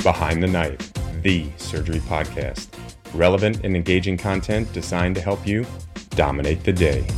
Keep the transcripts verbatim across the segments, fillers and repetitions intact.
Behind the Knife, the surgery podcast. Relevant and engaging content designed to help you dominate the day.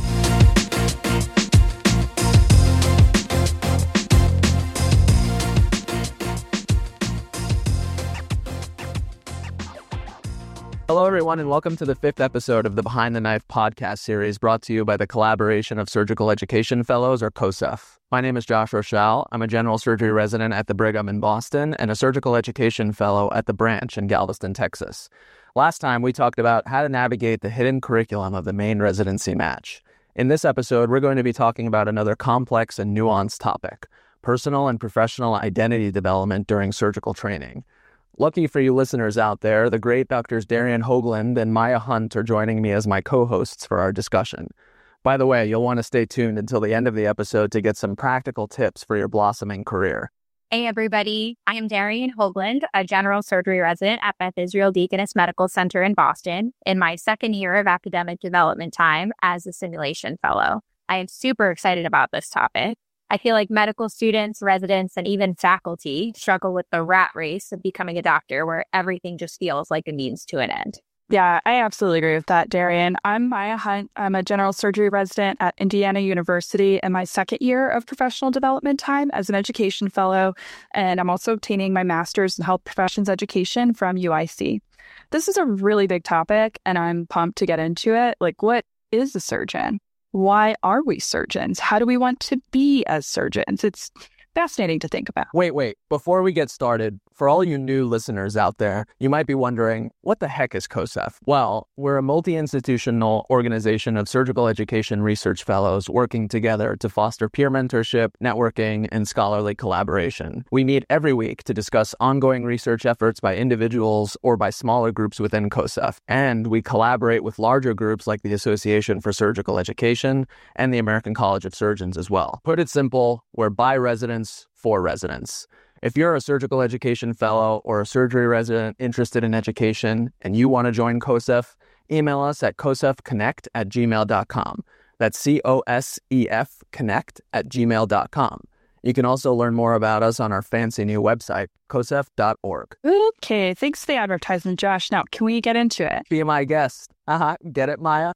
Hello, everyone, and welcome to the fifth episode of the Behind the Knife podcast series brought to you by the collaboration of Surgical Education Fellows, or COSEF. My name is Josh Rochelle. I'm a general surgery resident at the Brigham in Boston and a surgical education fellow at the Branch in Galveston, Texas. Last time, we talked about how to navigate the hidden curriculum of the main residency match. In this episode, we're going to be talking about another complex and nuanced topic, personal and professional identity development during surgical training. Lucky for you listeners out there, the great Doctors Darian Hoagland and Maya Hunt are joining me as my co-hosts for our discussion. By the way, you'll want to stay tuned until the end of the episode to get some practical tips for your blossoming career. Hey, everybody. I am Darian Hoagland, a general surgery resident at Beth Israel Deaconess Medical Center in Boston, in my second year of academic development time as a simulation fellow. I am super excited about this topic. I feel like medical students, residents, and even faculty struggle with the rat race of becoming a doctor where everything just feels like a means to an end. Yeah, I absolutely agree with that, Darian. I'm Maya Hunt. I'm a general surgery resident at Indiana University in my second year of professional development time as an education fellow, and I'm also obtaining my master's in health professions education from U I C. This is a really big topic, and I'm pumped to get into it. Like, what is a surgeon? Why are we surgeons? How do we want to be as surgeons? It's fascinating to think about. Wait, wait. Before we get started, for all you new listeners out there, you might be wondering, what the heck is COSEF? Well, we're a multi-institutional organization of surgical education research fellows working together to foster peer mentorship, networking, and scholarly collaboration. We meet every week to discuss ongoing research efforts by individuals or by smaller groups within COSEF. And we collaborate with larger groups like the Association for Surgical Education and the American College of Surgeons as well. Put it simple, we're by residents for residents. If you're a surgical education fellow or a surgery resident interested in education and you want to join COSEF, email us at cosefconnect at gmail dot com. That's C O S E F connect at gmail dot com. You can also learn more about us on our fancy new website, cosef dot org. Okay, thanks for the advertisement, Josh. Now, can we get into it? Be my guest. Uh-huh. Get it, Maya?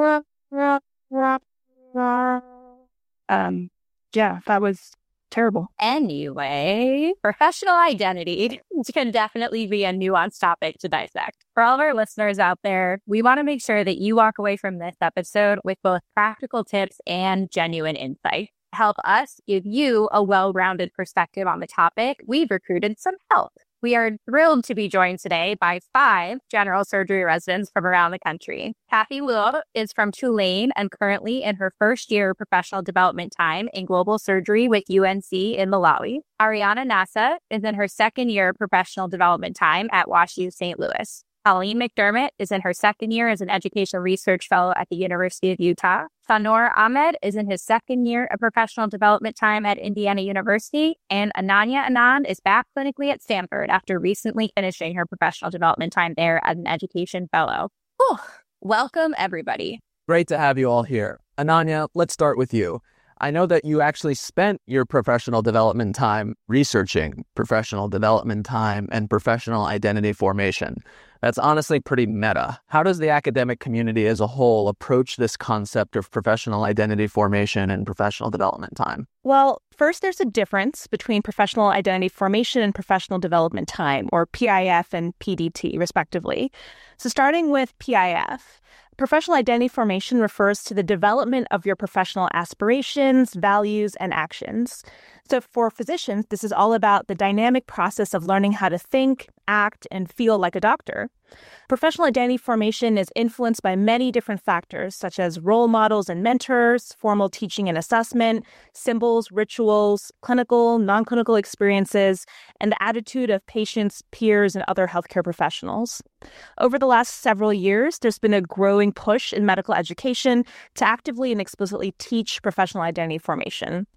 Um, yeah, that was terrible. Anyway, professional identity can definitely be a nuanced topic to dissect. For all of our listeners out there, we want to make sure that you walk away from this episode with both practical tips and genuine insight. To help us give you a well-rounded perspective on the topic, we've recruited some help. We are thrilled to be joined today by five general surgery residents from around the country. Kathy Luo is from Tulane and currently in her first year of professional development time in global surgery with U N C in Malawi. Ariana Nasa is in her second year of professional development time at WashU Saint Louis. Colleen McDermott is in her second year as an education research fellow at the University of Utah. Sanor Ahmed is in his second year of professional development time at Indiana University. And Ananya Anand is back clinically at Stanford after recently finishing her professional development time there as an education fellow. Whew. Welcome, everybody. Great to have you all here. Ananya, let's start with you. I know that you actually spent your professional development time researching professional development time and professional identity formation. That's honestly pretty meta. How does the academic community as a whole approach this concept of professional identity formation and professional development time? Well, first, there's a difference between professional identity formation and professional development time, or P I F and P D T, respectively. So starting with P I F, professional identity formation refers to the development of your professional aspirations, values, and actions. So for physicians, this is all about the dynamic process of learning how to think, act, and feel like a doctor. Professional identity formation is influenced by many different factors, such as role models and mentors, formal teaching and assessment, symbols, rituals, clinical, non-clinical experiences, and the attitude of patients, peers, and other healthcare professionals. Over the last several years, there's been a growing push in medical education to actively and explicitly teach professional identity formation.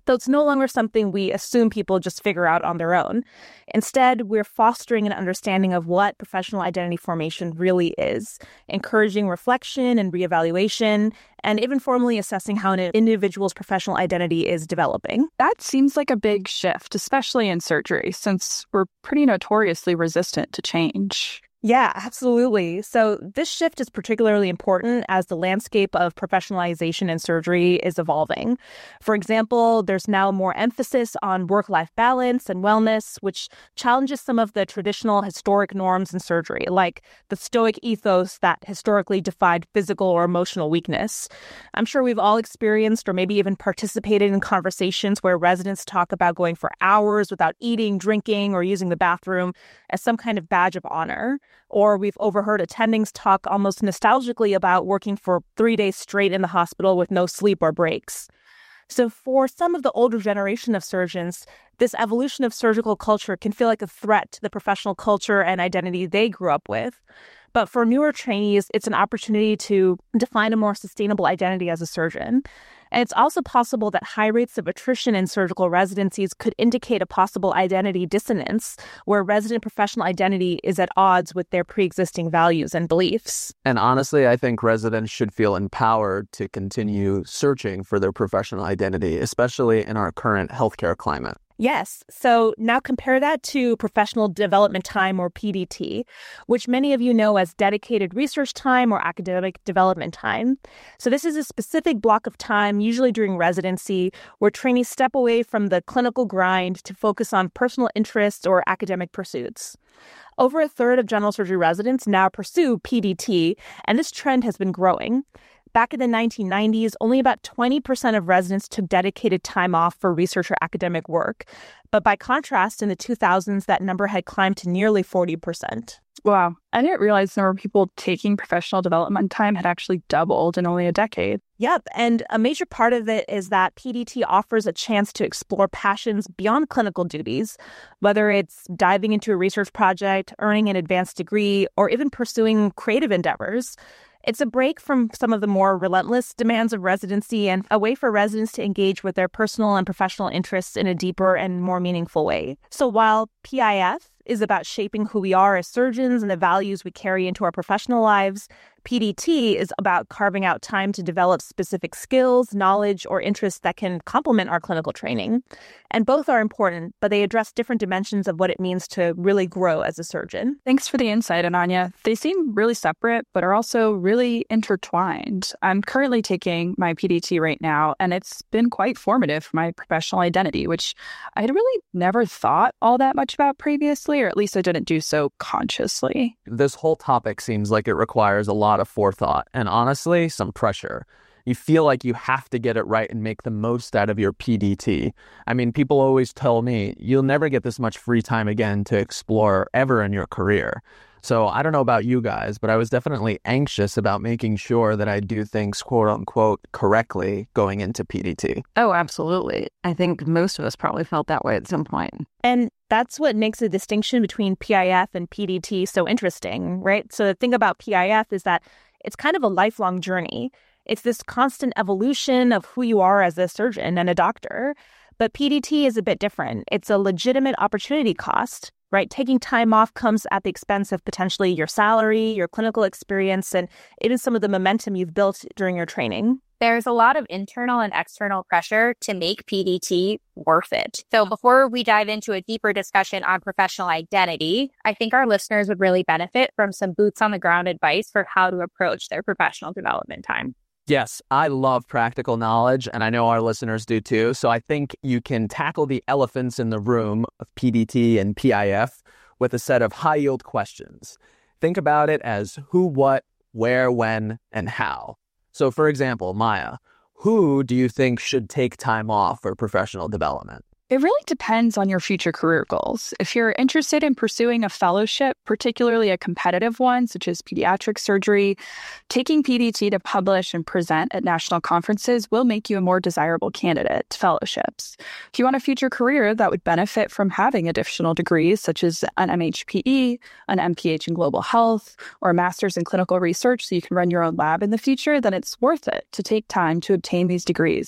though it's no longer something we assume people just figure out on their own. Instead, we're fostering an understanding of what professional identity formation really is, encouraging reflection and reevaluation, and even formally assessing how an individual's professional identity is developing. That seems like a big shift, especially in surgery, since we're pretty notoriously resistant to change. Yeah, absolutely. So this shift is particularly important as the landscape of professionalization in surgery is evolving. For example, there's now more emphasis on work-life balance and wellness, which challenges some of the traditional historic norms in surgery, like the stoic ethos that historically defined physical or emotional weakness. I'm sure we've all experienced or maybe even participated in conversations where residents talk about going for hours without eating, drinking, or using the bathroom as some kind of badge of honor. Or we've overheard attendings talk almost nostalgically about working for three days straight in the hospital with no sleep or breaks. So for some of the older generation of surgeons, this evolution of surgical culture can feel like a threat to the professional culture and identity they grew up with. But for newer trainees, it's an opportunity to define a more sustainable identity as a surgeon. And it's also possible that high rates of attrition in surgical residencies could indicate a possible identity dissonance, where resident professional identity is at odds with their pre-existing values and beliefs. And honestly, I think residents should feel empowered to continue searching for their professional identity, especially in our current healthcare climate. Yes. So now compare that to professional development time, or P D T, which many of you know as dedicated research time or academic development time. So this is a specific block of time, usually during residency, where trainees step away from the clinical grind to focus on personal interests or academic pursuits. Over a third of general surgery residents now pursue P D T, and this trend has been growing. Back in the nineteen nineties, only about twenty percent of residents took dedicated time off for research or academic work. But by contrast, in the two thousands, that number had climbed to nearly forty percent. Wow. I didn't realize the number of people taking professional development time had actually doubled in only a decade. Yep. And a major part of it is that P D T offers a chance to explore passions beyond clinical duties, whether it's diving into a research project, earning an advanced degree, or even pursuing creative endeavors. It's a break from some of the more relentless demands of residency and a way for residents to engage with their personal and professional interests in a deeper and more meaningful way. So while P I F is about shaping who we are as surgeons and the values we carry into our professional lives, P D T is about carving out time to develop specific skills, knowledge, or interests that can complement our clinical training. And both are important, but they address different dimensions of what it means to really grow as a surgeon. Thanks for the insight, Ananya. They seem really separate, but are also really intertwined. I'm currently taking my P D T right now, and it's been quite formative for my professional identity, which I had really never thought all that much about previously, or at least I didn't do so consciously. This whole topic seems like it requires a lot of forethought and honestly, some pressure. You feel like you have to get it right and make the most out of your P D T. I mean, people always tell me, you'll never get this much free time again to explore ever in your career. So I don't know about you guys, but I was definitely anxious about making sure that I do things quote unquote correctly going into P D T. Oh, absolutely. I think most of us probably felt that way at some point. And that's what makes the distinction between P I F and P D T so interesting, right? So the thing about P I F is that it's kind of a lifelong journey. It's this constant evolution of who you are as a surgeon and a doctor. But P D T is a bit different. It's a legitimate opportunity cost, right? Taking time off comes at the expense of potentially your salary, your clinical experience, and even some of the momentum you've built during your training. There's a lot of internal and external pressure to make P D T worth it. So before we dive into a deeper discussion on professional identity, I think our listeners would really benefit from some boots on the ground advice for how to approach their professional development time. Yes, I love practical knowledge, and I know our listeners do too. So I think you can tackle the elephants in the room of P D T and P I F with a set of high-yield questions. Think about it as who, what, where, when, and how. So for example, Maya, who do you think should take time off for professional development? It really depends on your future career goals. If you're interested in pursuing a fellowship, particularly a competitive one, such as pediatric surgery, taking P D T to publish and present at national conferences will make you a more desirable candidate to fellowships. If you want a future career that would benefit from having additional degrees, such as an M H P E, an M P H in global health, or a master's in clinical research so you can run your own lab in the future, then it's worth it to take time to obtain these degrees.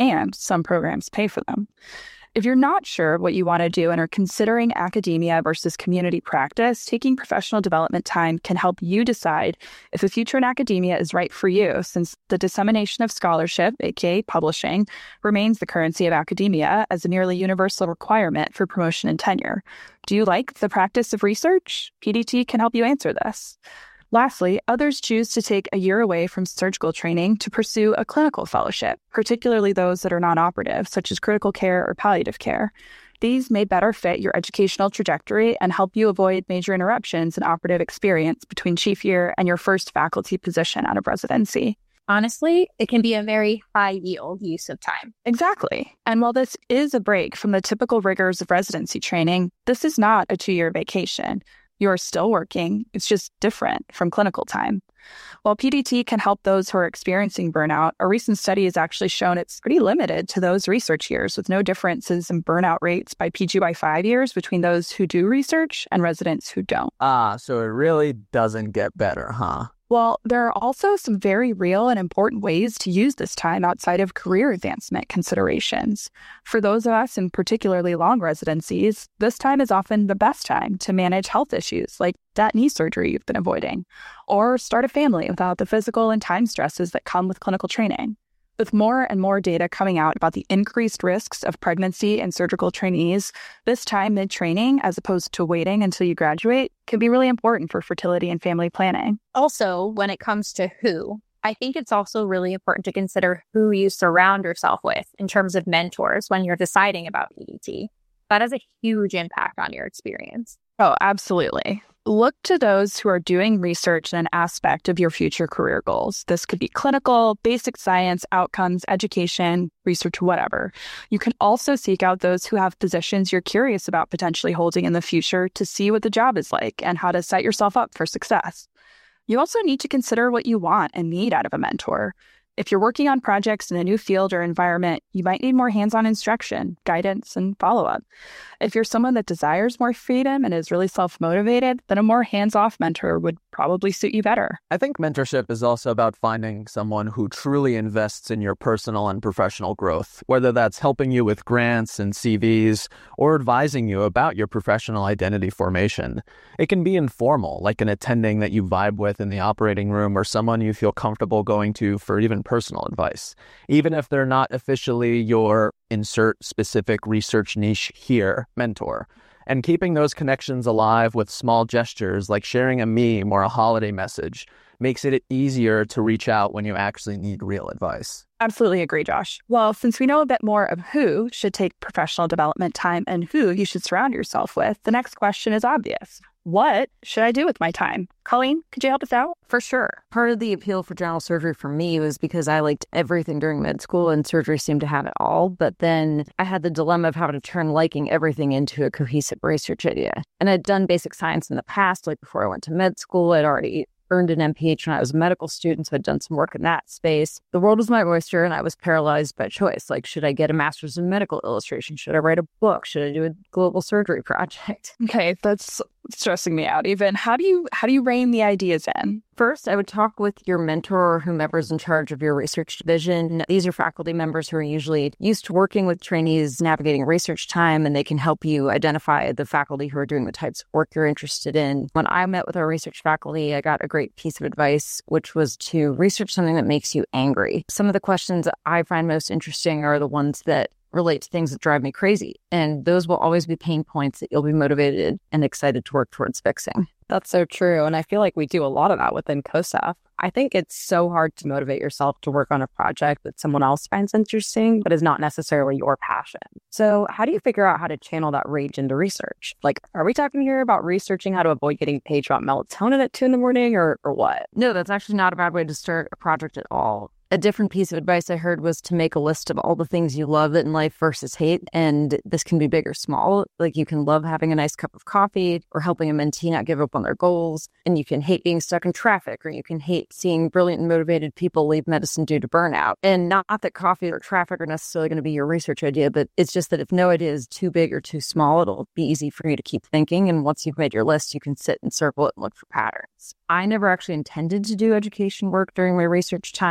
and some programs pay for them. If you're not sure what you want to do and are considering academia versus community practice, taking professional development time can help you decide if a future in academia is right for you, since the dissemination of scholarship, aka publishing, remains the currency of academia as a nearly universal requirement for promotion and tenure. Do you like the practice of research? P D T can help you answer this. Lastly, others choose to take a year away from surgical training to pursue a clinical fellowship, particularly those that are non-operative, such as critical care or palliative care. These may better fit your educational trajectory and help you avoid major interruptions in operative experience between chief year and your first faculty position out of residency. Honestly, it can be a very high-yield use of time. Exactly. And while this is a break from the typical rigors of residency training, this is not a two-year vacation. You are still working. It's just different from clinical time. While P D T can help those who are experiencing burnout, a recent study has actually shown it's pretty limited to those research years, with no differences in burnout rates by P G Y five years between those who do research and residents who don't. Ah, so it really doesn't get better, huh? Well, there are also some very real and important ways to use this time outside of career advancement considerations. For those of us in particularly long residencies, this time is often the best time to manage health issues like that knee surgery you've been avoiding, or start a family without the physical and time stresses that come with clinical training. With more and more data coming out about the increased risks of pregnancy and surgical trainees, this time mid-training, as opposed to waiting until you graduate, can be really important for fertility and family planning. Also, when it comes to who, I think it's also really important to consider who you surround yourself with in terms of mentors when you're deciding about P D T. That has a huge impact on your experience. Oh, absolutely. Look to those who are doing research in an aspect of your future career goals. This could be clinical, basic science, outcomes, education, research, whatever. You can also seek out those who have positions you're curious about potentially holding in the future to see what the job is like and how to set yourself up for success. You also need to consider what you want and need out of a mentor. If you're working on projects in a new field or environment, you might need more hands-on instruction, guidance, and follow-up. If you're someone that desires more freedom and is really self-motivated, then a more hands-off mentor would probably suit you better. I think mentorship is also about finding someone who truly invests in your personal and professional growth, whether that's helping you with grants and C Vs or advising you about your professional identity formation. It can be informal, like an attending that you vibe with in the operating room or someone you feel comfortable going to for even personal advice, even if they're not officially your insert specific research niche here mentor. And keeping those connections alive with small gestures like sharing a meme or a holiday message makes it easier to reach out when you actually need real advice. Absolutely agree, Josh. Well, since we know a bit more of who should take professional development time and who you should surround yourself with, the next question is obvious. What should I do with my time? Colleen, could you help us out? For sure. Part of the appeal for general surgery for me was because I liked everything during med school and surgery seemed to have it all. But then I had the dilemma of having to turn liking everything into a cohesive research idea. And I'd done basic science in the past, like before I went to med school. I'd already earned an M P H when I was a medical student, so I'd done some work in that space. The world was my oyster, and I was paralyzed by choice. Like, should I get a master's in medical illustration? Should I write a book? Should I do a global surgery project? Okay, that's stressing me out even. How do you how do you rein the ideas in? First, I would talk with your mentor or whomever's in charge of your research division. These are faculty members who are usually used to working with trainees, navigating research time, and they can help you identify the faculty who are doing the types of work you're interested in. When I met with our research faculty, I got a great piece of advice, which was to research something that makes you angry. Some of the questions I find most interesting are the ones that relate to things that drive me crazy. And those will always be pain points that you'll be motivated and excited to work towards fixing. That's so true. And I feel like we do a lot of that within COSAF. I think it's so hard to motivate yourself to work on a project that someone else finds interesting, but is not necessarily your passion. So how do you figure out how to channel that rage into research? Like, are we talking here about researching how to avoid getting paged about melatonin at two in the morning or, or what? No, that's actually not a bad way to start a project at all. A different piece of advice I heard was to make a list of all the things you love in life versus hate. And this can be big or small. Like, you can love having a nice cup of coffee or helping a mentee not give up on their goals. And you can hate being stuck in traffic, or you can hate seeing brilliant and motivated people leave medicine due to burnout. And not that coffee or traffic are necessarily going to be your research idea, but it's just that if no idea is too big or too small, it'll be easy for you to keep thinking. And once you've made your list, you can sit and circle it and look for patterns. I never actually intended to do education work during my research time, but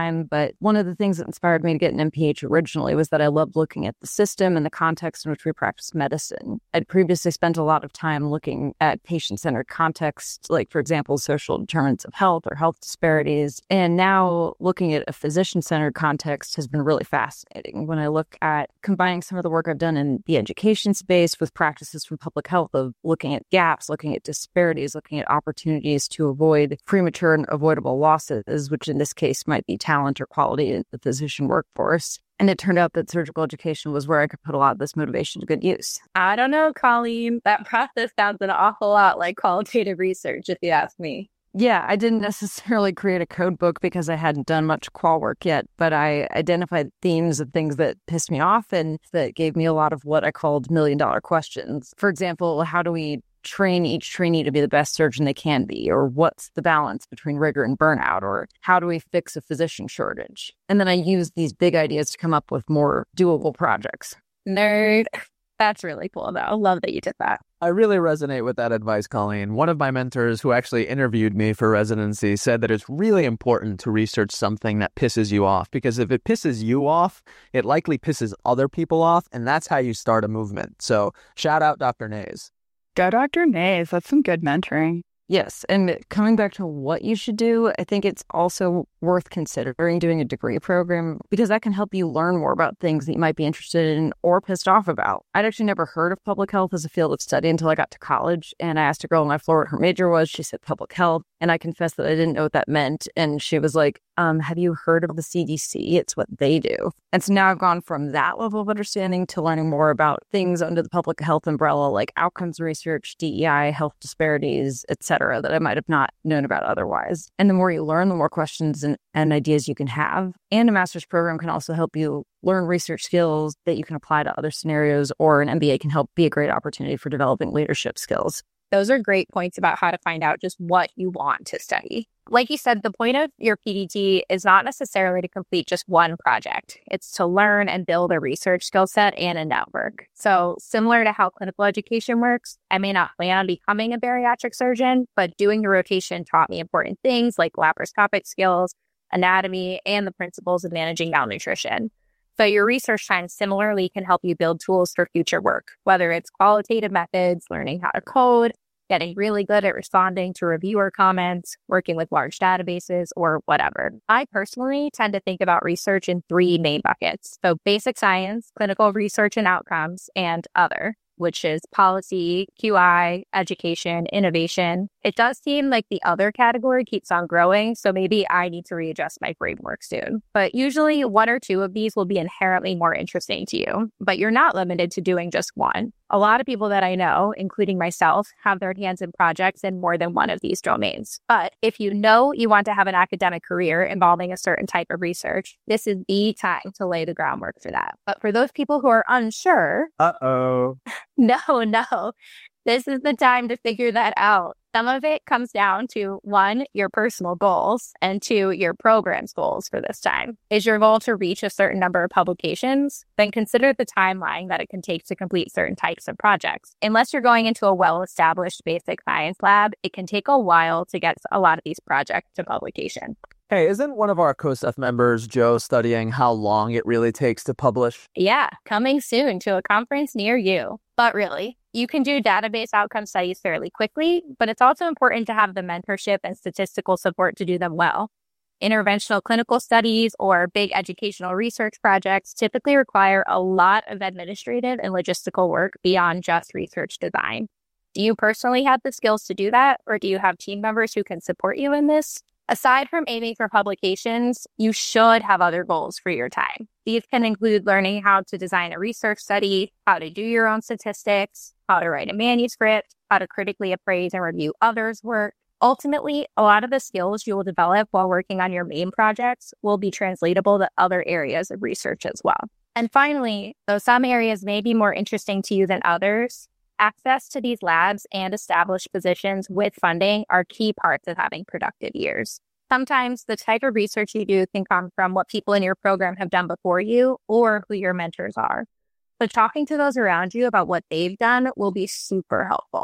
But one of the things that inspired me to get an M P H originally was that I loved looking at the system and the context in which we practice medicine. I'd previously spent a lot of time looking at patient-centered context, like, for example, social determinants of health or health disparities. And now looking at a physician-centered context has been really fascinating. When I look at combining some of the work I've done in the education space with practices from public health of looking at gaps, looking at disparities, looking at opportunities to avoid premature and avoidable losses, which in this case might be talent or quality in the physician workforce. And it turned out that surgical education was where I could put a lot of this motivation to good use. I don't know, Colleen. That process sounds an awful lot like qualitative research, if you ask me. Yeah, I didn't necessarily create a code book because I hadn't done much qual work yet, but I identified themes of things that pissed me off and that gave me a lot of what I called million dollar questions. For example, how do we train each trainee to be the best surgeon they can be? Or what's the balance between rigor and burnout? Or how do we fix a physician shortage? And then I used these big ideas to come up with more doable projects. Nerd. That's really cool, though. Love that you did that. I really resonate with that advice, Colleen. One of my mentors who actually interviewed me for residency said that it's really important to research something that pisses you off, because if it pisses you off, it likely pisses other people off, and that's how you start a movement. So shout out Doctor Nays. Go Doctor Nays. That's some good mentoring. Yes, and coming back to what you should do, I think it's also worth considering doing a degree program because that can help you learn more about things that you might be interested in or pissed off about. I'd actually never heard of public health as a field of study until I got to college, and I asked a girl on my floor what her major was. She said public health, and I confessed that I didn't know what that meant, and she was like, um, have you heard of the C D C? It's what they do. And so now I've gone from that level of understanding to learning more about things under the public health umbrella, like outcomes research, D E I, health disparities, et cetera, that I might have not known about otherwise. And the more you learn, the more questions and, and ideas you can have. And a master's program can also help you learn research skills that you can apply to other scenarios, or an M B A can help be a great opportunity for developing leadership skills. Those are great points about how to find out just what you want to study. Like you said, the point of your P D T is not necessarily to complete just one project. It's to learn and build a research skill set and a network. So similar to how clinical education works, I may not plan on becoming a bariatric surgeon, but doing the rotation taught me important things like laparoscopic skills, anatomy, and the principles of managing malnutrition. So your research time similarly can help you build tools for future work, whether it's qualitative methods, learning how to code, getting really good at responding to reviewer comments, working with large databases, or whatever. I personally tend to think about research in three main buckets. So basic science, clinical research and outcomes, and other, which is policy, Q I, education, innovation. It does seem like the other category keeps on growing, so maybe I need to readjust my framework soon. But usually one or two of these will be inherently more interesting to you, but you're not limited to doing just one. A lot of people that I know, including myself, have their hands in projects in more than one of these domains. But if you know you want to have an academic career involving a certain type of research, this is the time to lay the groundwork for that. But for those people who are unsure, Uh-oh. no, no, this is the time to figure that out. Some of it comes down to, one, your personal goals, and two, your program's goals for this time. Is your goal to reach a certain number of publications? Then consider the timeline that it can take to complete certain types of projects. Unless you're going into a well-established basic science lab, it can take a while to get a lot of these projects to publication. Hey, isn't one of our COSEF members, Joe, studying how long it really takes to publish? Yeah, coming soon to a conference near you. But really, you can do database outcome studies fairly quickly, but it's also important to have the mentorship and statistical support to do them well. Interventional clinical studies or big educational research projects typically require a lot of administrative and logistical work beyond just research design. Do you personally have the skills to do that, or do you have team members who can support you in this? Aside from aiming for publications, you should have other goals for your time. These can include learning how to design a research study, how to do your own statistics, how to write a manuscript, how to critically appraise and review others' work. Ultimately, a lot of the skills you will develop while working on your main projects will be translatable to other areas of research as well. And finally, though some areas may be more interesting to you than others, access to these labs and established positions with funding are key parts of having productive years. Sometimes the type of research you do can come from what people in your program have done before you or who your mentors are. But talking to those around you about what they've done will be super helpful.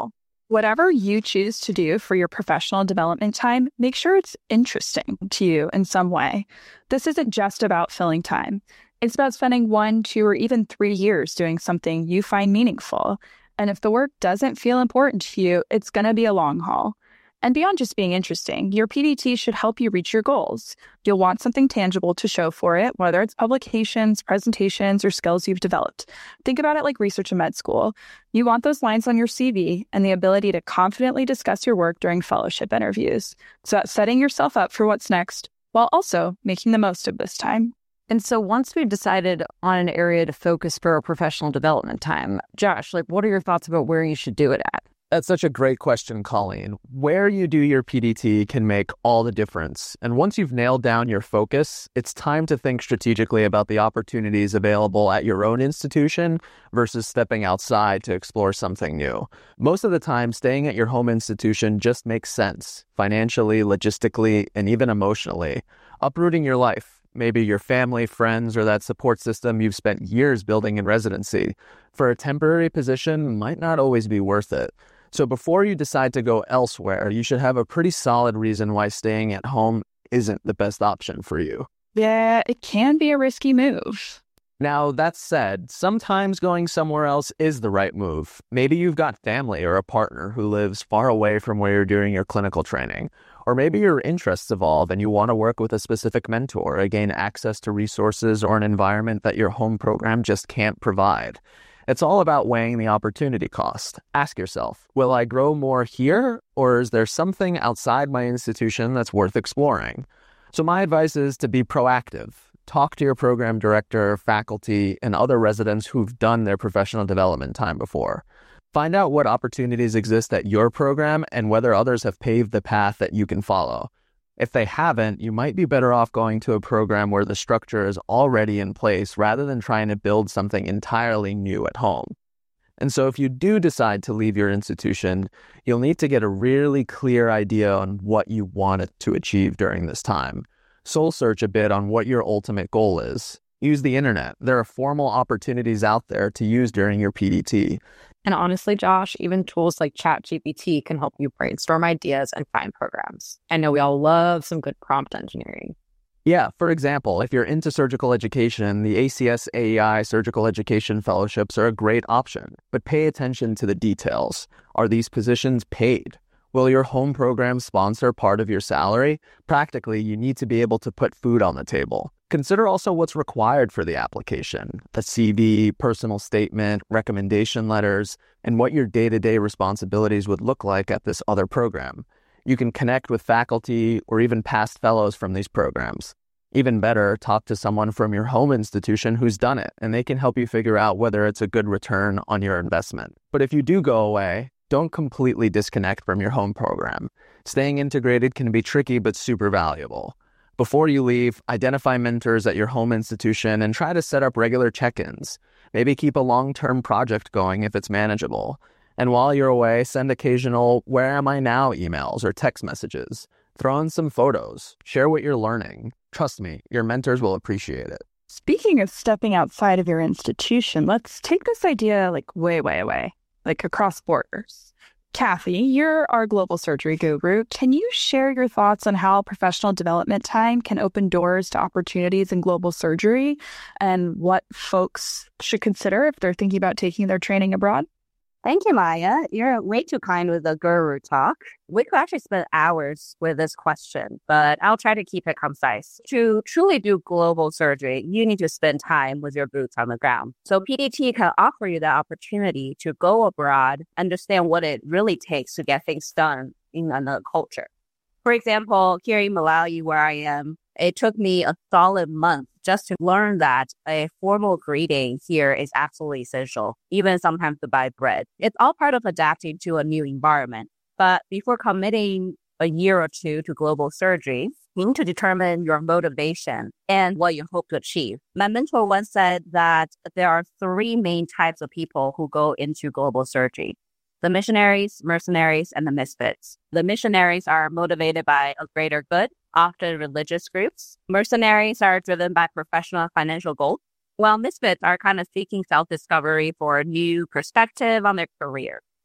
Whatever you choose to do for your professional development time, make sure it's interesting to you in some way. This isn't just about filling time. It's about spending one, two, or even three years doing something you find meaningful. And if the work doesn't feel important to you, it's going to be a long haul. And beyond just being interesting, your P D T should help you reach your goals. You'll want something tangible to show for it, whether it's publications, presentations, or skills you've developed. Think about it like research in med school. You want those lines on your C V and the ability to confidently discuss your work during fellowship interviews. So that's setting yourself up for what's next, while also making the most of this time. And so once we've decided on an area to focus for our professional development time, Josh, like, what are your thoughts about where you should do it at? That's such a great question, Colleen. Where you do your P D T can make all the difference. And once you've nailed down your focus, it's time to think strategically about the opportunities available at your own institution versus stepping outside to explore something new. Most of the time, staying at your home institution just makes sense, financially, logistically, and even emotionally. Uprooting your life, maybe your family, friends, or that support system you've spent years building in residency, for a temporary position might not always be worth it. So before you decide to go elsewhere, you should have a pretty solid reason why staying at home isn't the best option for you. Yeah, it can be a risky move. Now, that said, sometimes going somewhere else is the right move. Maybe you've got family or a partner who lives far away from where you're doing your clinical training. Or maybe your interests evolve and you want to work with a specific mentor or gain access to resources or an environment that your home program just can't provide. It's all about weighing the opportunity cost. Ask yourself, will I grow more here, or is there something outside my institution that's worth exploring? So my advice is to be proactive. Talk to your program director, faculty, and other residents who've done their professional development time before. Find out what opportunities exist at your program and whether others have paved the path that you can follow. If they haven't, you might be better off going to a program where the structure is already in place rather than trying to build something entirely new at home. And so if you do decide to leave your institution, you'll need to get a really clear idea on what you want it to achieve during this time. Soul search a bit on what your ultimate goal is. Use the internet. There are formal opportunities out there to use during your P D T. And honestly, Josh, even tools like ChatGPT can help you brainstorm ideas and find programs. I know we all love some good prompt engineering. Yeah, for example, if you're into surgical education, the A C S A E I Surgical Education Fellowships are a great option. But pay attention to the details. Are these positions paid? Will your home program sponsor part of your salary? Practically, you need to be able to put food on the table. Consider also what's required for the application, a C V, personal statement, recommendation letters, and what your day-to-day responsibilities would look like at this other program. You can connect with faculty or even past fellows from these programs. Even better, talk to someone from your home institution who's done it, and they can help you figure out whether it's a good return on your investment. But if you do go away, don't completely disconnect from your home program. Staying integrated can be tricky but super valuable. Before you leave, identify mentors at your home institution and try to set up regular check-ins. Maybe keep a long-term project going if it's manageable. And while you're away, send occasional "Where am I now?" emails or text messages. Throw in some photos. Share what you're learning. Trust me, your mentors will appreciate it. Speaking of stepping outside of your institution, let's take this idea like way, way away, like across borders. Kathy, you're our global surgery guru. Can you share your thoughts on how professional development time can open doors to opportunities in global surgery and what folks should consider if they're thinking about taking their training abroad? Thank you, Maya. You're way too kind with the guru talk. We could actually spend hours with this question, but I'll try to keep it concise. To truly do global surgery, you need to spend time with your boots on the ground. So P D T can offer you the opportunity to go abroad, understand what it really takes to get things done in another culture. For example, here in Malawi, where I am, it took me a solid month just to learn that a formal greeting here is absolutely essential, even sometimes to buy bread. It's all part of adapting to a new environment. But before committing a year or two to global surgery, you need to determine your motivation and what you hope to achieve. My mentor once said that there are three main types of people who go into global surgery: the missionaries, mercenaries, and the misfits. The missionaries are motivated by a greater good, often religious groups. Mercenaries are driven by professional and financial goals, while misfits are kind of seeking self-discovery for a new perspective on their career.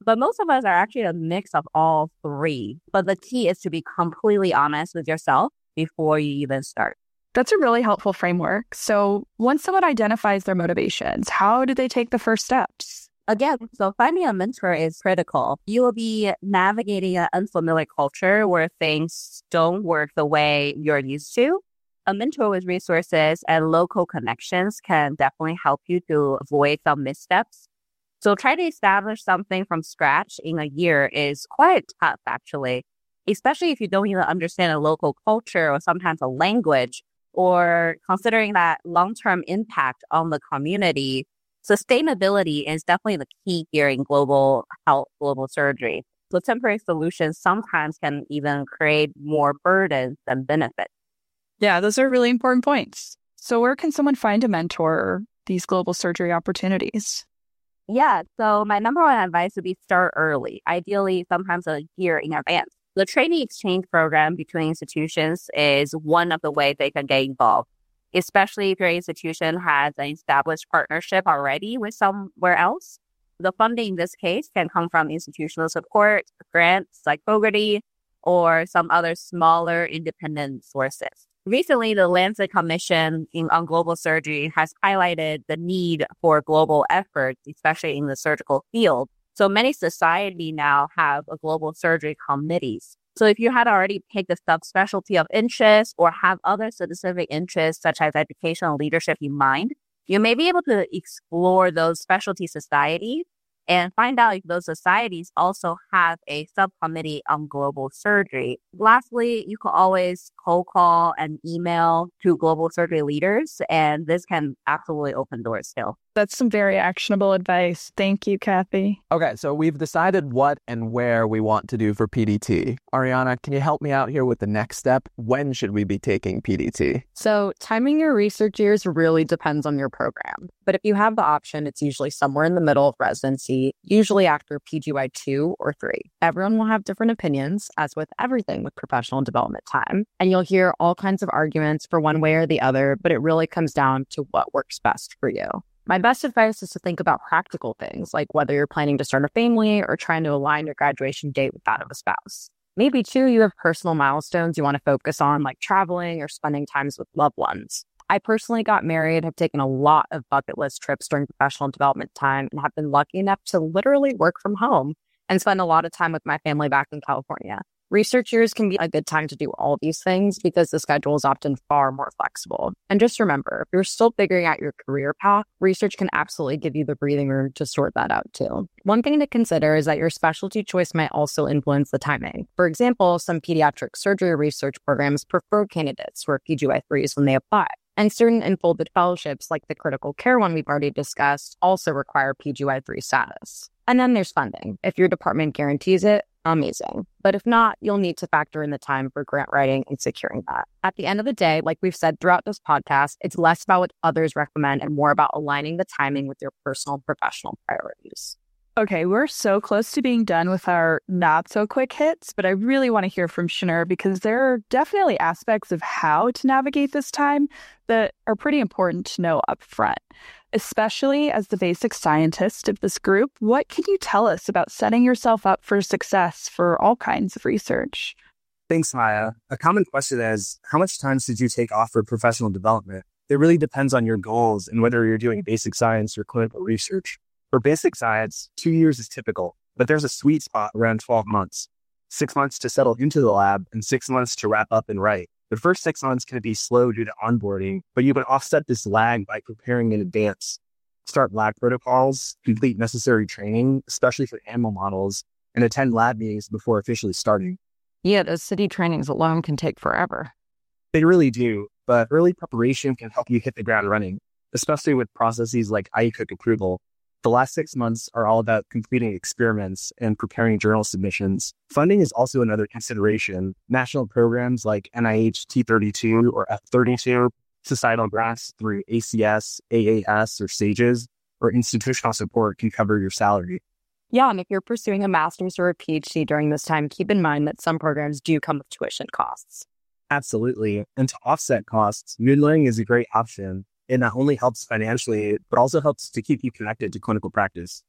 But most of us are actually a mix of all three. But the key is to be completely honest with yourself before you even start. That's a really helpful framework. So once someone identifies their motivations, how do they take the first steps? Again, so finding a mentor is critical. You will be navigating an unfamiliar culture where things don't work the way you're used to. A mentor with resources and local connections can definitely help you to avoid some missteps. So trying to establish something from scratch in a year is quite tough, actually, especially if you don't even understand a local culture or sometimes a language, or considering that long-term impact on the community. Sustainability is definitely the key here in global health, global surgery. So temporary solutions sometimes can even create more burdens than benefits. Yeah, those are really important points. So where can someone find a mentor or these global surgery opportunities? Yeah, so my number one advice would be start early, ideally sometimes a year in advance. The training exchange program between institutions is one of the ways they can get involved, especially if your institution has an established partnership already with somewhere else. The funding in this case can come from institutional support, grants like Fogarty, or some other smaller independent sources. Recently, the Lancet Commission in, on Global Surgery has highlighted the need for global efforts, especially in the surgical field. So many society now have a global surgery committees. So if you had already picked a subspecialty of interest or have other specific interests such as education and leadership in mind, you may be able to explore those specialty societies and find out if those societies also have a subcommittee on global surgery. Lastly, you can always cold call and email to global surgery leaders, and this can absolutely open doors still. That's some very actionable advice. Thank you, Kathy. Okay, so we've decided what and where we want to do for P D T. Ariana, can you help me out here with the next step? When should we be taking P D T? So timing your research years really depends on your program. But if you have the option, it's usually somewhere in the middle of residency, usually after P G Y two or three. Everyone will have different opinions, as with everything with professional development time. And you'll hear all kinds of arguments for one way or the other, but it really comes down to what works best for you. My best advice is to think about practical things, like whether you're planning to start a family or trying to align your graduation date with that of a spouse. Maybe, too, you have personal milestones you want to focus on, like traveling or spending times with loved ones. I personally got married, have taken a lot of bucket list trips during professional development time, and have been lucky enough to literally work from home and spend a lot of time with my family back in California. Research years can be a good time to do all these things because the schedule is often far more flexible. And just remember, if you're still figuring out your career path, research can absolutely give you the breathing room to sort that out too. One thing to consider is that your specialty choice might also influence the timing. For example, some pediatric surgery research programs prefer candidates who are P G Y threes when they apply. And certain enfolded fellowships, like the critical care one we've already discussed, also require P G Y three status. And then there's funding. If your department guarantees it, amazing. But if not, you'll need to factor in the time for grant writing and securing that. At the end of the day, like we've said throughout this podcast, it's less about what others recommend and more about aligning the timing with your personal and professional priorities. Okay, we're so close to being done with our not so quick hits, but I really want to hear from Shinur because there are definitely aspects of how to navigate this time that are pretty important to know up front. Especially as the basic scientist of this group, what can you tell us about setting yourself up for success for all kinds of research? Thanks, Maya. A common question is, how much time should you take off for professional development? It really depends on your goals and whether you're doing basic science or clinical research. For basic science, two years is typical, but there's a sweet spot around twelve months. Six months to settle into the lab and six months to wrap up and write. The first six months can be slow due to onboarding, but you can offset this lag by preparing in advance. Start lab protocols, complete necessary training, especially for animal models, and attend lab meetings before officially starting. Yeah, those city trainings alone can take forever. They really do, but early preparation can help you hit the ground running, especially with processes like I A C U C approval. The last six months are all about completing experiments and preparing journal submissions. Funding is also another consideration. National programs like N I H T thirty-two or F thirty-two, societal grants through A C S, A A S, or SAGES, or institutional support can cover your salary. Yeah, and if you're pursuing a master's or a PhD during this time, keep in mind that some programs do come with tuition costs. Absolutely. And to offset costs, Moodlearning is a great option. It not only helps financially, but also helps to keep you connected to clinical practice.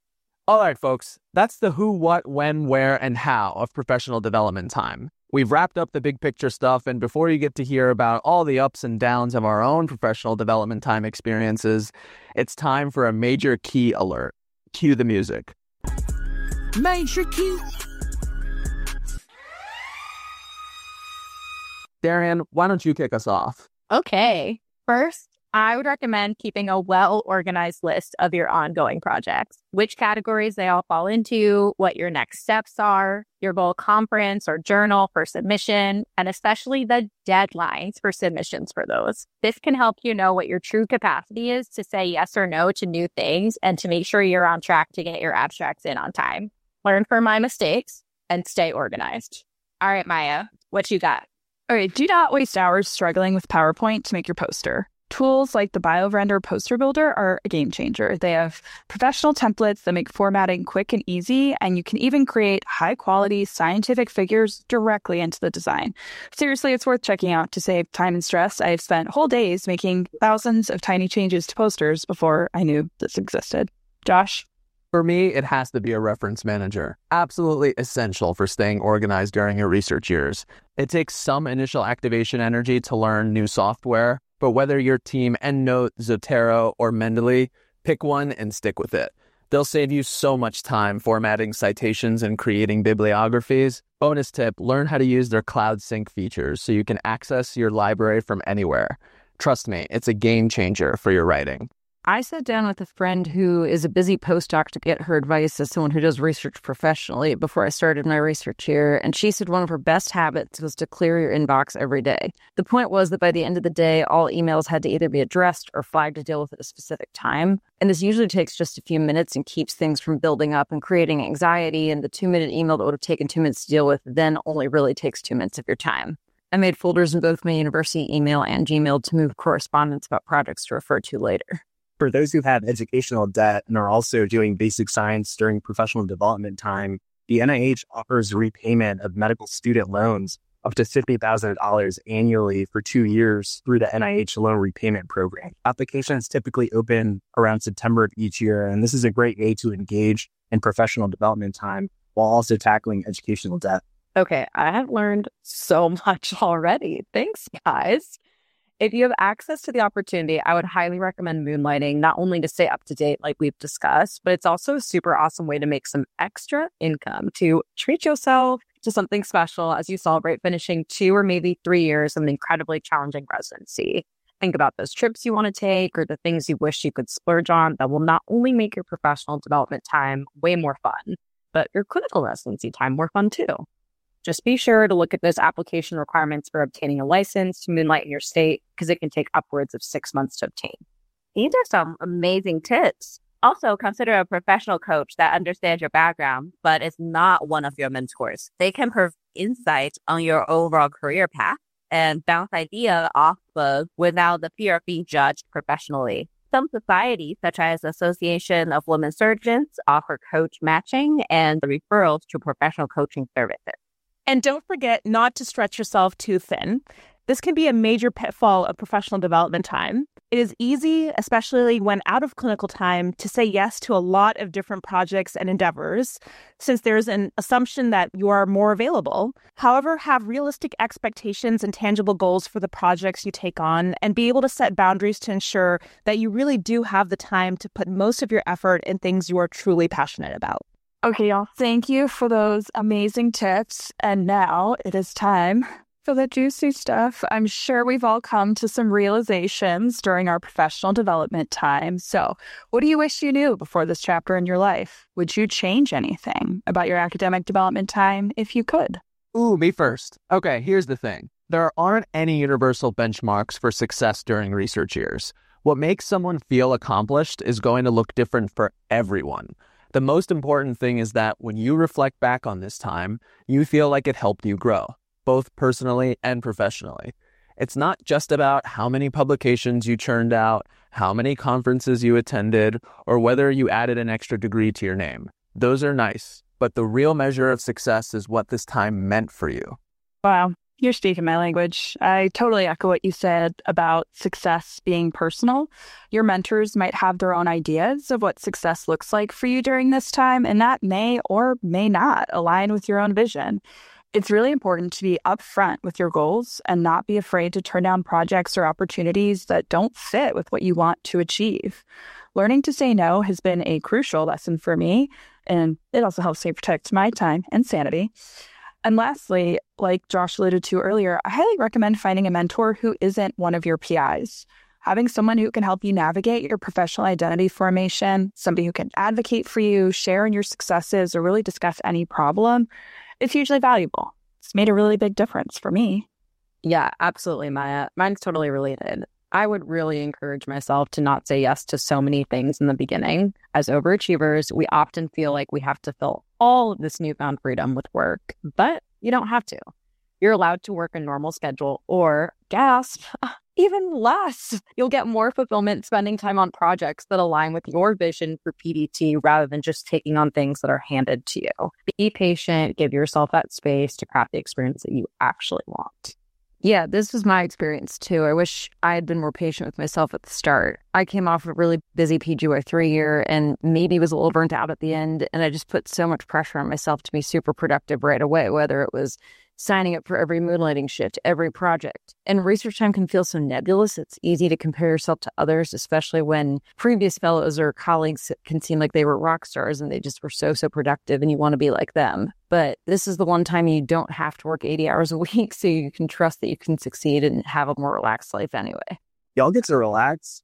All right, folks, that's the who, what, when, where, and how of professional development time. We've wrapped up the big picture stuff, and before you get to hear about all the ups and downs of our own professional development time experiences, it's time for a major key alert. Cue the music. Major key. Darian, why don't you kick us off? Okay. First, I would recommend keeping a well-organized list of your ongoing projects, which categories they all fall into, what your next steps are, your goal conference or journal for submission, and especially the deadlines for submissions for those. This can help you know what your true capacity is to say yes or no to new things and to make sure you're on track to get your abstracts in on time. Learn from my mistakes and stay organized. All right, Maya, what you got? All right, do not waste hours struggling with PowerPoint to make your poster. Tools like the BioRender Poster Builder are a game changer. They have professional templates that make formatting quick and easy, and you can even create high-quality scientific figures directly into the design. Seriously, it's worth checking out to save time and stress. I've spent whole days making thousands of tiny changes to posters before I knew this existed. Josh? For me, it has to be a reference manager. Absolutely essential for staying organized during your research years. It takes some initial activation energy to learn new software, but whether your team EndNote, Zotero, or Mendeley, pick one and stick with it. They'll save you so much time formatting citations and creating bibliographies. Bonus tip, learn how to use their Cloud Sync features so you can access your library from anywhere. Trust me, it's a game changer for your writing. I sat down with a friend who is a busy postdoc to get her advice as someone who does research professionally before I started my research here, and she said one of her best habits was to clear your inbox every day. The point was that by the end of the day, all emails had to either be addressed or flagged to deal with at a specific time, and this usually takes just a few minutes and keeps things from building up and creating anxiety, and the two-minute email that would have taken two minutes to deal with then only really takes two minutes of your time. I made folders in both my university email and Gmail to move correspondence about projects to refer to later. For those who have educational debt and are also doing basic science during professional development time, the N I H offers repayment of medical student loans up to fifty thousand dollars annually for two years through the N I H Loan Repayment Program. Applications typically open around September of each year, and this is a great way to engage in professional development time while also tackling educational debt. Okay, I have learned so much already. Thanks, guys. If you have access to the opportunity, I would highly recommend moonlighting, not only to stay up to date like we've discussed, but it's also a super awesome way to make some extra income, to treat yourself to something special as you celebrate finishing two or maybe three years of an incredibly challenging residency. Think about those trips you want to take or the things you wish you could splurge on that will not only make your professional development time way more fun, but your clinical residency time more fun too. Just be sure to look at those application requirements for obtaining a license to moonlight in your state, because it can take upwards of six months to obtain. These are some amazing tips. Also, consider a professional coach that understands your background, but is not one of your mentors. They can provide insight on your overall career path and bounce ideas off of without the fear of being judged professionally. Some societies, such as the Association of Women Surgeons, offer coach matching and referrals to professional coaching services. And don't forget not to stretch yourself too thin. This can be a major pitfall of professional development time. It is easy, especially when out of clinical time, to say yes to a lot of different projects and endeavors, since there's an assumption that you are more available. However, have realistic expectations and tangible goals for the projects you take on, and be able to set boundaries to ensure that you really do have the time to put most of your effort in things you are truly passionate about. Okay, y'all, thank you for those amazing tips. And now it is time for the juicy stuff. I'm sure we've all come to some realizations during our professional development time. So what do you wish you knew before this chapter in your life? Would you change anything about your academic development time if you could? Ooh, me first. Okay, here's the thing. There aren't any universal benchmarks for success during research years. What makes someone feel accomplished is going to look different for everyone. The most important thing is that when you reflect back on this time, you feel like it helped you grow, both personally and professionally. It's not just about how many publications you churned out, how many conferences you attended, or whether you added an extra degree to your name. Those are nice, but the real measure of success is what this time meant for you. Wow. You're speaking my language. I totally echo what you said about success being personal. Your mentors might have their own ideas of what success looks like for you during this time, and that may or may not align with your own vision. It's really important to be upfront with your goals and not be afraid to turn down projects or opportunities that don't fit with what you want to achieve. Learning to say no has been a crucial lesson for me, and it also helps me protect my time and sanity. And lastly, like Josh alluded to earlier, I highly recommend finding a mentor who isn't one of your P Is. Having someone who can help you navigate your professional identity formation, somebody who can advocate for you, share in your successes, or really discuss any problem, is hugely valuable. It's made a really big difference for me. Yeah, absolutely, Maya. Mine's totally related. I would really encourage myself to not say yes to so many things in the beginning. As overachievers, we often feel like we have to fill all of this newfound freedom with work, but you don't have to. You're allowed to work a normal schedule or, gasp, even less. You'll get more fulfillment spending time on projects that align with your vision for P D T rather than just taking on things that are handed to you. Be patient, give yourself that space to craft the experience that you actually want. Yeah, this was my experience too. I wish I had been more patient with myself at the start. I came off a really busy P G Y three year and maybe was a little burnt out at the end. And I just put so much pressure on myself to be super productive right away, whether it was signing up for every moonlighting shift, every project. And research time can feel so nebulous. It's easy to compare yourself to others, especially when previous fellows or colleagues can seem like they were rock stars and they just were so, so productive and you want to be like them. But this is the one time you don't have to work eighty hours a week, so you can trust that you can succeed and have a more relaxed life anyway. Y'all get to relax?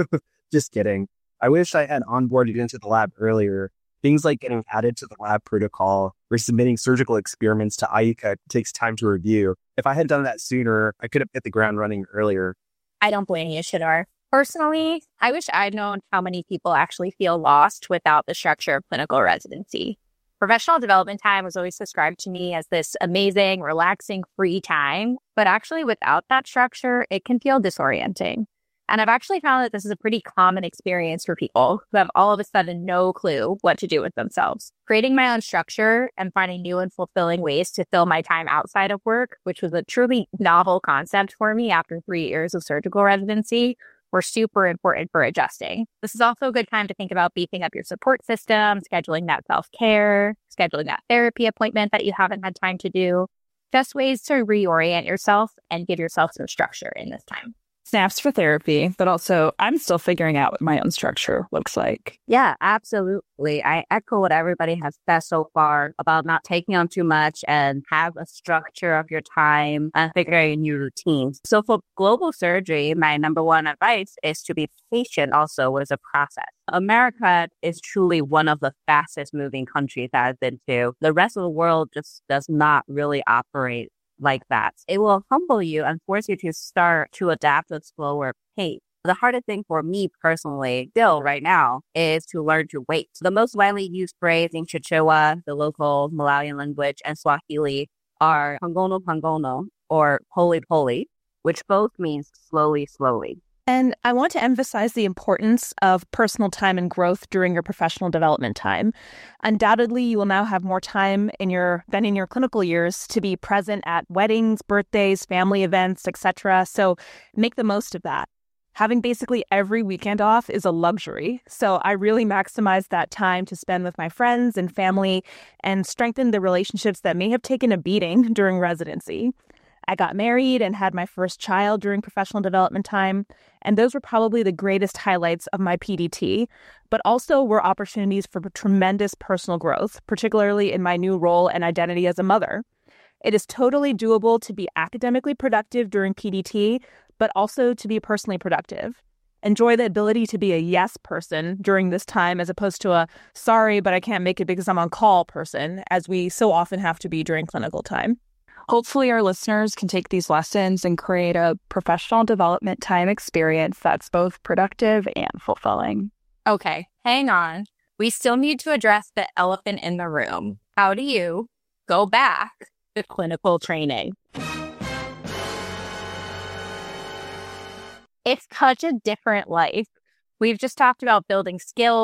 Just kidding. I wish I had onboarded into the lab earlier. Things like getting added to the lab protocol or submitting surgical experiments to I U C A takes time to review. If I had done that sooner, I could have hit the ground running earlier. I don't blame you, Shadar. Personally, I wish I'd known how many people actually feel lost without the structure of clinical residency. Professional development time was always described to me as this amazing, relaxing, free time. But actually, without that structure, it can feel disorienting. And I've actually found that this is a pretty common experience for people who have all of a sudden no clue what to do with themselves. Creating my own structure and finding new and fulfilling ways to fill my time outside of work, which was a truly novel concept for me after three years of surgical residency, were super important for adjusting. This is also a good time to think about beefing up your support system, scheduling that self-care, scheduling that therapy appointment that you haven't had time to do. Just ways to reorient yourself and give yourself some structure in this time. Snaps for therapy, but also I'm still figuring out what my own structure looks like. Yeah, absolutely. I echo what everybody has said so far about not taking on too much and have a structure of your time and figuring new routines. So for global surgery, my number one advice is to be patient also with the process. America is truly one of the fastest moving countries that I've been to. The rest of the world just does not really operate like that. It will humble you and force you to start to adapt at a slower pace. The hardest thing for me personally, still right now, is to learn to wait. The most widely used phrase in Chichewa, the local Malawian language, and Swahili are pangono pangono, or poli poli, which both means slowly, slowly. And I want to emphasize the importance of personal time and growth during your professional development time. Undoubtedly, you will now have more time in your than in your clinical years to be present at weddings, birthdays, family events, et cetera. So make the most of that. Having basically every weekend off is a luxury. So I really maximize that time to spend with my friends and family and strengthen the relationships that may have taken a beating during residency. I got married and had my first child during professional development time, and those were probably the greatest highlights of my P D T, but also were opportunities for tremendous personal growth, particularly in my new role and identity as a mother. It is totally doable to be academically productive during P D T, but also to be personally productive. Enjoy the ability to be a yes person during this time as opposed to a sorry, but I can't make it because I'm on call person, as we so often have to be during clinical time. Hopefully our listeners can take these lessons and create a professional development time experience that's both productive and fulfilling. Okay, hang on. We still need to address the elephant in the room. How do you go back to clinical training? It's such a different life. We've just talked about building skills,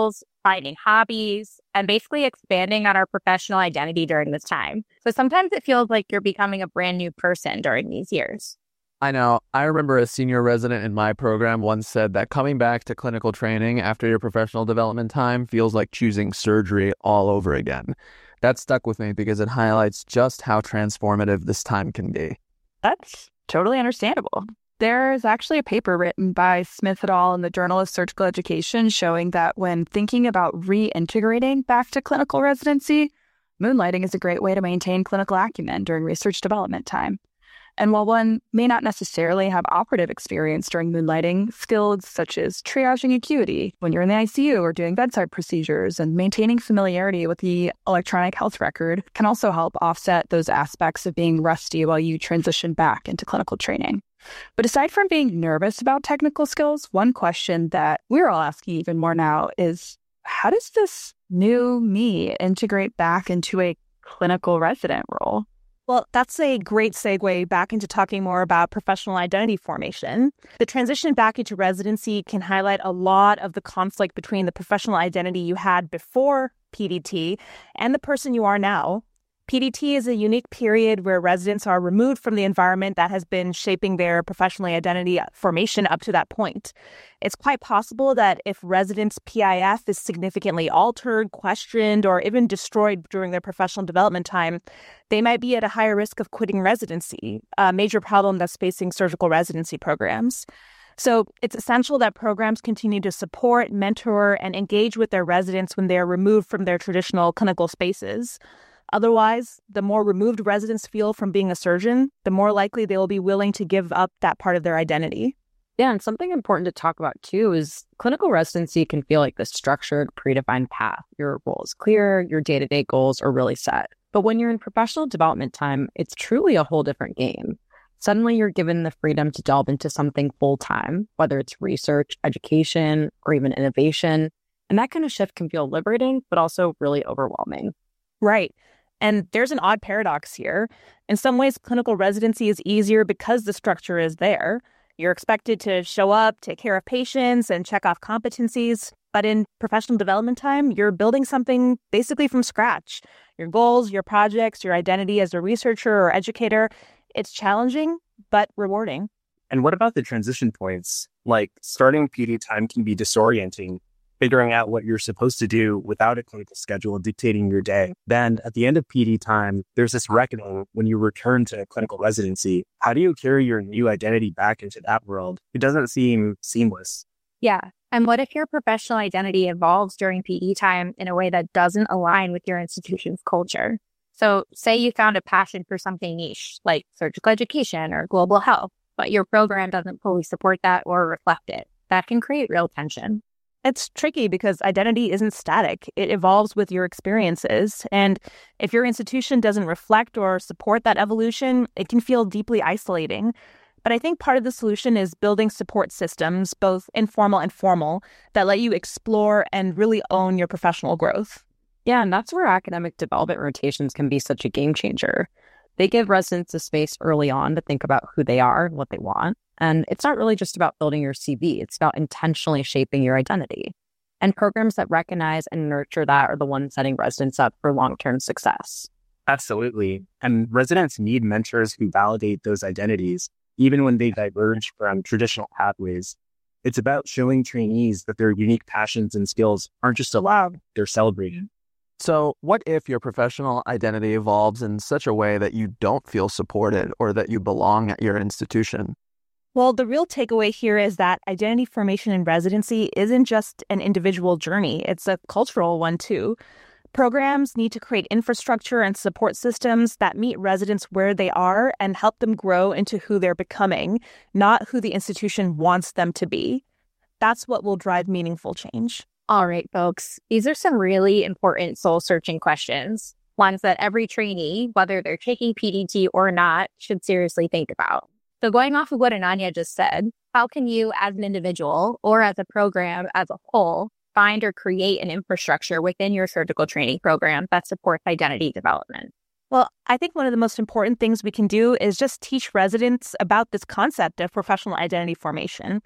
finding hobbies, and basically expanding on our professional identity during this time. So sometimes it feels like you're becoming a brand new person during these years. I know. I remember a senior resident in my program once said that coming back to clinical training after your professional development time feels like choosing surgery all over again. That stuck with me because it highlights just how transformative this time can be. That's totally understandable. There's actually a paper written by Smith et al. In the Journal of Surgical Education showing that when thinking about reintegrating back to clinical residency, moonlighting is a great way to maintain clinical acumen during research development time. And while one may not necessarily have operative experience during moonlighting, skills such as triaging acuity when you're in the I C U or doing bedside procedures and maintaining familiarity with the electronic health record can also help offset those aspects of being rusty while you transition back into clinical training. But aside from being nervous about technical skills, one question that we're all asking even more now is, how does this new me integrate back into a clinical resident role? Well, that's a great segue back into talking more about professional identity formation. The transition back into residency can highlight a lot of the conflict between the professional identity you had before P D T and the person you are now. P D T is a unique period where residents are removed from the environment that has been shaping their professional identity formation up to that point. It's quite possible that if residents' P I F is significantly altered, questioned, or even destroyed during their professional development time, they might be at a higher risk of quitting residency, a major problem that's facing surgical residency programs. So it's essential that programs continue to support, mentor, and engage with their residents when they are removed from their traditional clinical spaces. Otherwise, the more removed residents feel from being a surgeon, the more likely they will be willing to give up that part of their identity. Yeah, and something important to talk about too is clinical residency can feel like this structured, predefined path. Your role is clear, your day-to-day goals are really set. But when you're in professional development time, it's truly a whole different game. Suddenly, you're given the freedom to delve into something full-time, whether it's research, education, or even innovation. And that kind of shift can feel liberating, but also really overwhelming. Right. And there's an odd paradox here. In some ways, clinical residency is easier because the structure is there. You're expected to show up, take care of patients, and check off competencies. But in professional development time, you're building something basically from scratch. Your goals, your projects, your identity as a researcher or educator, it's challenging, but rewarding. And what about the transition points? Like starting P D time can be disorienting. Figuring out what you're supposed to do without a clinical schedule dictating your day. Then at the end of P D time, there's this reckoning when you return to clinical residency. How do you carry your new identity back into that world? It doesn't seem seamless. Yeah. And what if your professional identity evolves during P D time in a way that doesn't align with your institution's culture? So say you found a passion for something niche, like surgical education or global health, but your program doesn't fully support that or reflect it. That can create real tension. It's tricky because identity isn't static. It evolves with your experiences. And if your institution doesn't reflect or support that evolution, it can feel deeply isolating. But I think part of the solution is building support systems, both informal and formal, that let you explore and really own your professional growth. Yeah, and that's where academic development rotations can be such a game changer. They give residents a space early on to think about who they are and what they want. And it's not really just about building your C V. It's about intentionally shaping your identity. And programs that recognize and nurture that are the ones setting residents up for long-term success. Absolutely. And residents need mentors who validate those identities, even when they diverge from traditional pathways. It's about showing trainees that their unique passions and skills aren't just allowed, they're celebrated. So what if your professional identity evolves in such a way that you don't feel supported or that you belong at your institution? Well, the real takeaway here is that identity formation in residency isn't just an individual journey. It's a cultural one, too. Programs need to create infrastructure and support systems that meet residents where they are and help them grow into who they're becoming, not who the institution wants them to be. That's what will drive meaningful change. All right, folks, these are some really important soul-searching questions, ones that every trainee, whether they're taking P D T or not, should seriously think about. So going off of what Ananya just said, how can you as an individual or as a program as a whole find or create an infrastructure within your surgical training program that supports identity development? Well, I think one of the most important things we can do is just teach residents about this concept of professional identity formation.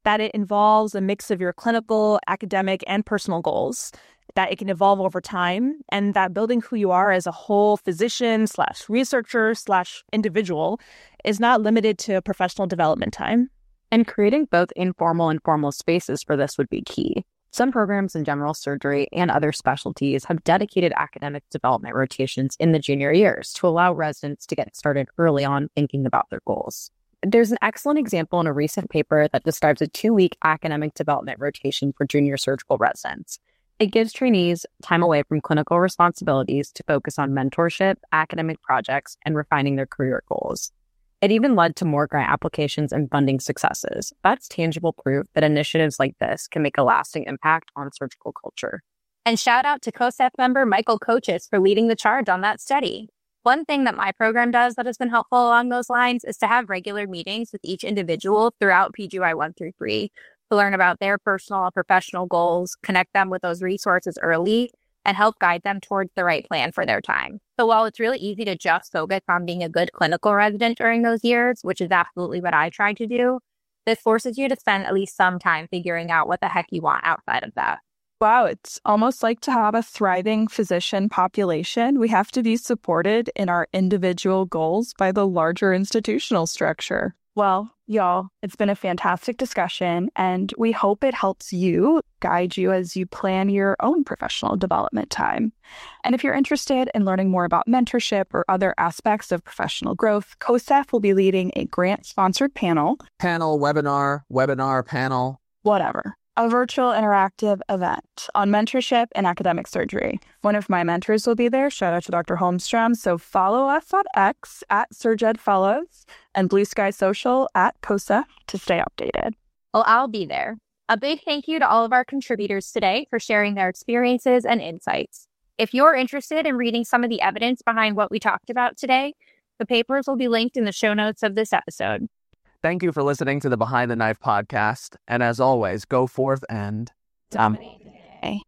that it involves a mix of your clinical, academic, and personal goals, that it can evolve over time, and that building who you are as a whole physician slash researcher slash individual is not limited to professional development time. And creating both informal and formal spaces for this would be key. Some programs in general surgery and other specialties have dedicated academic development rotations in the junior years to allow residents to get started early on thinking about their goals. There's an excellent example in a recent paper that describes a two-week academic development rotation for junior surgical residents. It gives trainees time away from clinical responsibilities to focus on mentorship, academic projects, and refining their career goals. It even led to more grant applications and funding successes. That's tangible proof that initiatives like this can make a lasting impact on surgical culture. And shout out to COSEF member Michael Coaches for leading the charge on that study. One thing that my program does that has been helpful along those lines is to have regular meetings with each individual throughout P G Y one through three to learn about their personal and professional goals, connect them with those resources early, and help guide them towards the right plan for their time. So while it's really easy to just focus on being a good clinical resident during those years, which is absolutely what I try to do, this forces you to spend at least some time figuring out what the heck you want outside of that. Wow, it's almost like to have a thriving physician population, we have to be supported in our individual goals by the larger institutional structure. Well, y'all, it's been a fantastic discussion, and we hope it helps you, guide you as you plan your own professional development time. And if you're interested in learning more about mentorship or other aspects of professional growth, COSEF will be leading a grant-sponsored panel. Panel, webinar, webinar, panel. Whatever. A virtual interactive event on mentorship and academic surgery. One of my mentors will be there. Shout out to Doctor Holmstrom. So follow us on X at SurgEd Fellows and Blue Sky Social at COSEF to stay updated. Well, I'll be there. A big thank you to all of our contributors today for sharing their experiences and insights. If you're interested in reading some of the evidence behind what we talked about today, the papers will be linked in the show notes of this episode. Thank you for listening to the Behind the Knife podcast. And as always, go forth and dominate the day.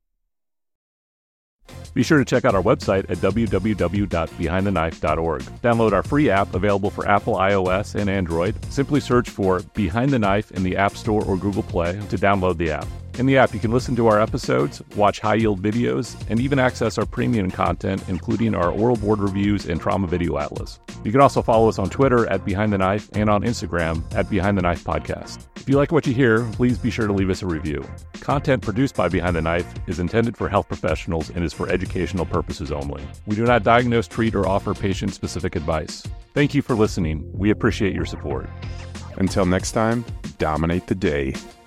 Be sure to check out our website at w w w dot behind the knife dot org. Download our free app available for Apple iOS and Android. Simply search for Behind the Knife in the App Store or Google Play to download the app. In the app, you can listen to our episodes, watch high-yield videos, and even access our premium content, including our oral board reviews and trauma video atlas. You can also follow us on Twitter at Behind the Knife and on Instagram at Behind the Knife Podcast. If you like what you hear, please be sure to leave us a review. Content produced by Behind the Knife is intended for health professionals and is for educational purposes only. We do not diagnose, treat, or offer patient-specific advice. Thank you for listening. We appreciate your support. Until next time, dominate the day.